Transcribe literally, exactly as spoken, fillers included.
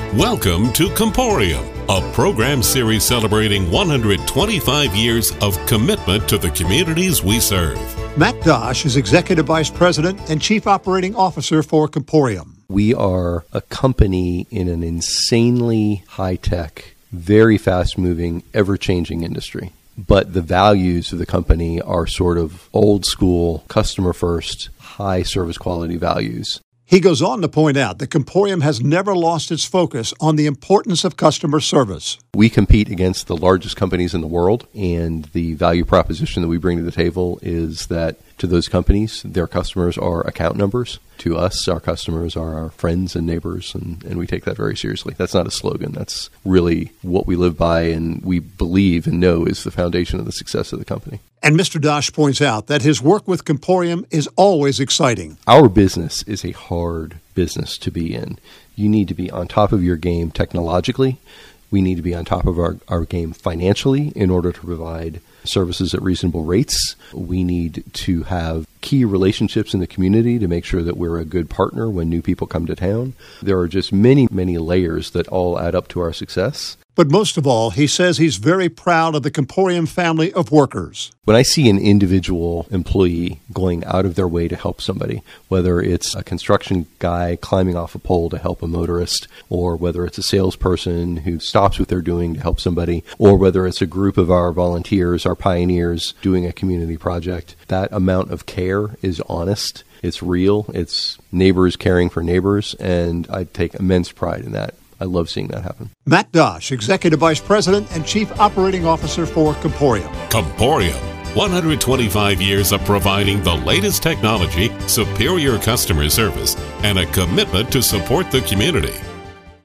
Welcome to Comporium, a program series celebrating one hundred twenty-five years of commitment to the communities we serve. Matt Dosh is Executive Vice President and Chief Operating Officer for Comporium. We are a company in an insanely high-tech, very fast-moving, ever-changing industry. But the values of the company are sort of old-school, customer-first, high service quality values. He goes on to point out that Comporium has never lost its focus on the importance of customer service. We compete against the largest companies in the world, and the value proposition that we bring to the table is that to those companies, their customers are account numbers. To us, our customers are our friends and neighbors, and, and we take that very seriously. That's not a slogan. That's really what we live by and we believe and know is the foundation of the success of the company. And Mister Dosh points out that his work with Comporium is always exciting. Our business is a hard business to be in. You need to be on top of your game technologically. We need to be on top of our, our game financially in order to provide services at reasonable rates. We need to have key relationships in the community to make sure that we're a good partner when new people come to town. There are just many, many layers that all add up to our success. But most of all, he says he's very proud of the Comporium family of workers. When I see an individual employee going out of their way to help somebody, whether it's a construction guy climbing off a pole to help a motorist, or whether it's a salesperson who stops what they're doing to help somebody, or whether it's a group of our volunteers, our pioneers doing a community project, that amount of care is honest. It's real. It's neighbors caring for neighbors, and I take immense pride in that. I love seeing that happen. Matt Dosh, Executive Vice President and Chief Operating Officer for Comporium. Comporium, one hundred twenty-five years of providing the latest technology, superior customer service, and a commitment to support the community.